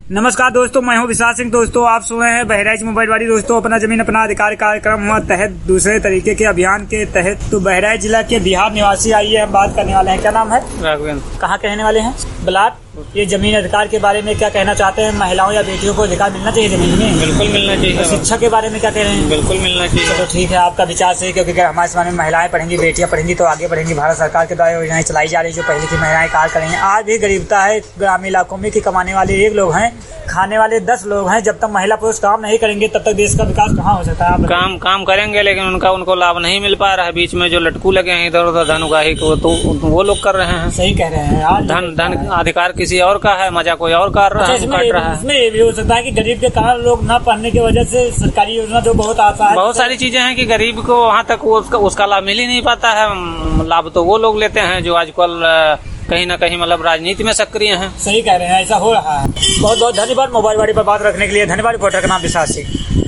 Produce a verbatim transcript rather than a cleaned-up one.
नमस्कार दोस्तों, मैं हूं विशाल सिंह। दोस्तों आप सुन रहे हैं बहराइच मोबाइल वाली। दोस्तों अपना जमीन अपना अधिकार कार्यक्रम तहत दूसरे तरीके के अभियान के तहत तो बहराइच जिला के बिहार निवासी आइए हम बात करने वाले हैं। क्या नाम है? राघवेंद्र। कहाँ के रहने वाले हैं? ब्लाक। ये जमीन अधिकार के बारे में क्या कहना चाहते हैं? महिलाओं या बेटियों को अधिकार मिलना चाहिए जमीन में? बिल्कुल मिलना चाहिए। शिक्षा के बारे में क्या कह रहे हैं? बिल्कुल मिलना चाहिए। तो ठीक है, आपका विचार सही, क्योंकि अगर हमारे समाज में महिलाएं पढ़ेंगी, बेटियां पढ़ेंगी तो आगे बढ़ेंगी। भारत सरकार के द्वारा योजनाएं चलाई जा रही है जो पहले की महिलाएं कार्य करेंगी। आज भी गरीबता है ग्रामीण इलाकों में कि कमाने वाले एक लोग हैं, खाने वाले दस लोग हैं। जब तक महिला पुरुष काम नहीं करेंगे तब तक देश का विकास कहाँ हो सकता है? काम काम करेंगे लेकिन उनका उनको लाभ नहीं मिल पा रहा है। बीच में जो लटकू लगे हैं इधर उधर धन उगाही को, तो वो लोग कर रहे हैं। सही कह रहे हैं। आज धन धन अधिकार किसी और का है, मजा कोई और कर रहा है, काट रहा है। इसमें ये भी हो सकता है कि गरीब के कारण लोग न पढ़ने की वजह से सरकारी योजना जो बहुत आता है, बहुत सारी चीजें हैं कि गरीब को वहाँ तक उसका, उसका लाभ मिल ही नहीं पाता है। लाभ तो वो लोग लेते हैं जो आजकल कहीं ना कहीं मतलब राजनीति में सक्रिय हैं। सही कह रहे हैं, ऐसा हो रहा है। बहुत बहुत धन्यवाद मोबाइल वाली पर बात रखने के लिए। धन्यवाद। रिपोर्टर का नाम विशाल सिंह।